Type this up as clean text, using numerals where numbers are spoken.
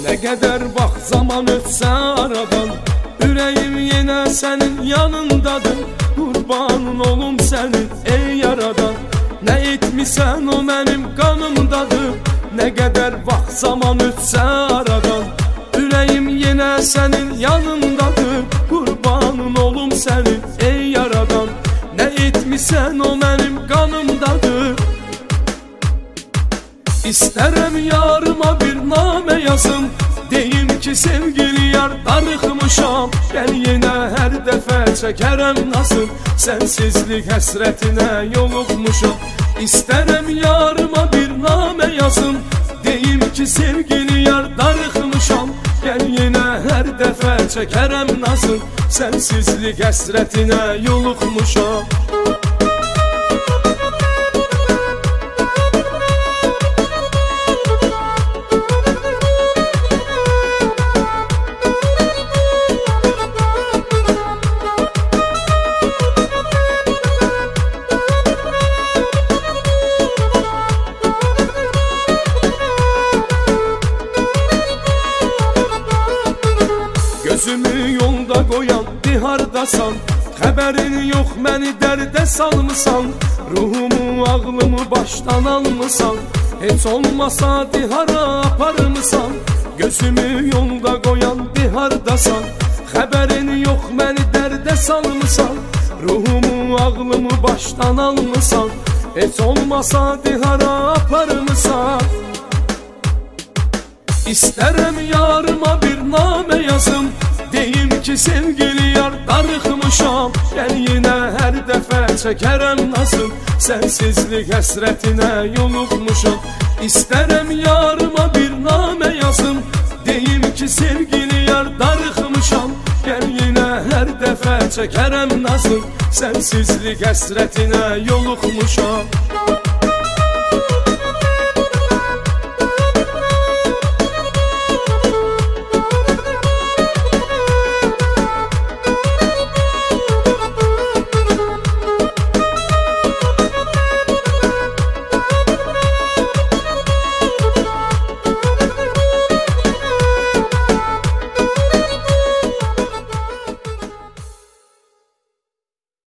Nə qədər vaxt zaman ötsə aradan, ürəyim yenə sənin yanındadır. Qurbanın olum sənin ey yaradan, nə etmisən o mənim qanımdadır. Nə qədər vaxt zaman ötsə aradan, ürəyim yenə sənin yanındadır. Qurbanın olum sənin ey yaradan, nə etmisən o mənim qanımdadır. İstərəm yarıma bir namə yazım, deyim ki sevgili yar darıxmışam. Gəl yenə hər dəfə çəkərəm nazım, sənsizlik həsrətinə yoluxmuşam. İstərəm yarıma bir namə yazım, deyim ki sevgili yar darıxmışam. Gəl yenə hər dəfə çəkərəm nazım, sənsizlik həsrətinə yoluxmuşam. Gözümü yolda qoyan dihardasan, xəbərin yox məni dərdə salmısan. Ruhumu, ağlımı başdan almısan, heç olmasa dihara aparmısan. Gözümü yolda qoyan dihardasan, xəbərin yox məni dərdə salmısan. Ruhumu, ağlımı başdan almısan, heç olmasa dihara aparmısan. İstərəm yarıma bir namə yazım, deyim ki sevgili yar darıxmışam. Gəl yenə hər dəfə çəkərəm nazım, sənsizlik həsrətinə yoluxmuşam. İstərəm yarıma bir namə yazım, deyim ki sevgili yar darıxmışam. Gəl yenə hər dəfə çəkərəm nazım, sənsizlik həsrətinə yoluxmuşam.